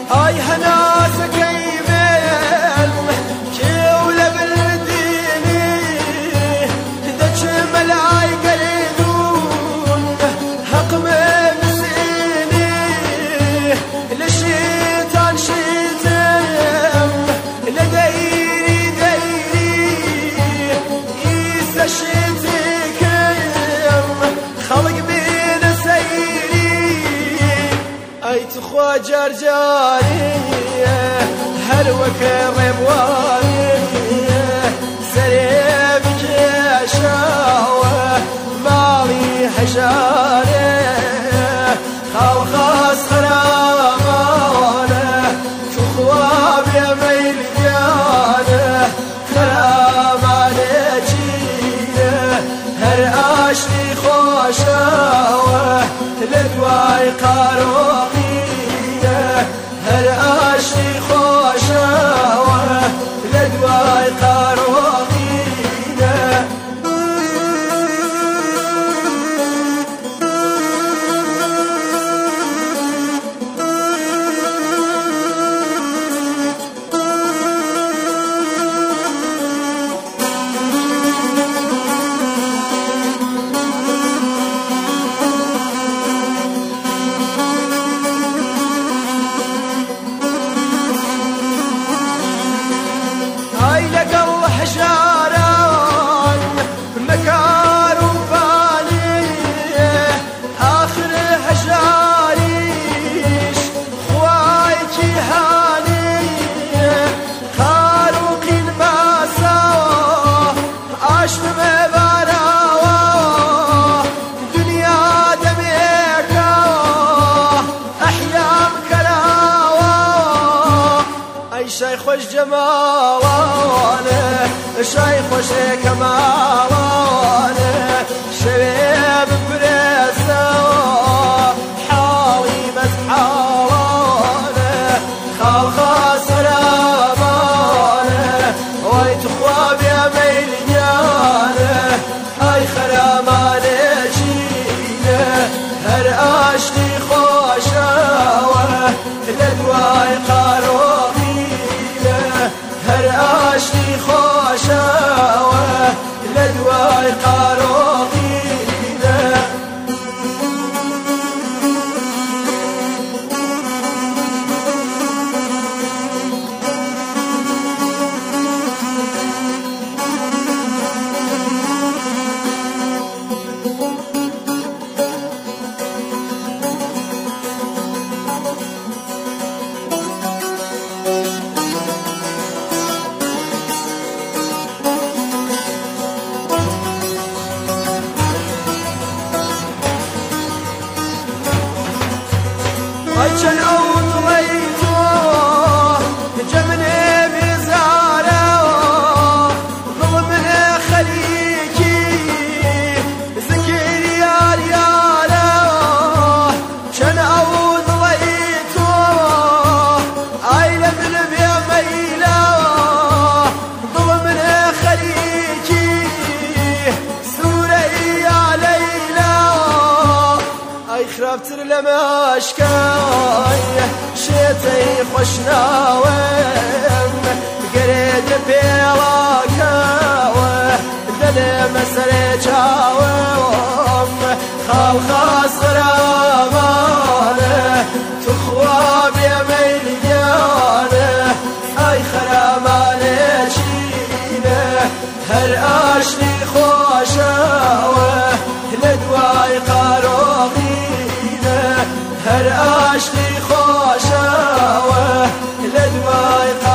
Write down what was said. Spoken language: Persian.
اي هناس كيمل كيولا بالديني دج ملاي قريدون حقم مسيني لشيطان شيتم لديري ديري يسا شيتكم خلق بين سيري اي تخوى جرجاري هلوك ربواني سريبك شاوة مالي حشاري خلقاس خرامانه تخوى بيميل ديانه خرامانه جينه هر اشتي خوشاوه لدواي قاروقينه هر اشتي خوشاوه لدواي قاروقينه حجاران مكار وفاني آخر حجاريش خوايكي هاني خاروقين باساوه عشت مباراوه دنيا دميكاوه أحيام كراوه أي شي خوش جمالانه شي خوش كمالانه شباب برسه حالي مزحالانه خلقا سلامانه وي تخوى بيميل ديانه اي خرامانه جينه هر اشتي خوشاوه لدواي قاروقينه هر اشتي خوشاوه لدواي قاروقينه عشان أوطليته جمني بزاره ظلم خليكي ذكري يا رياله عشان أوطليته عيلة من بيميله ظلم خليكي سوري يا ليلى اي خرابتر لما اشكاي شيتي خوشناوم قريد بيلاكاوه دل مسري جاوم خلقا سرامانه تخوى بيميل ديانه اي خرامانه جينه هر اشتي خوشاوه لدواي قاروقينه هر اشتي خوشاوه لدواي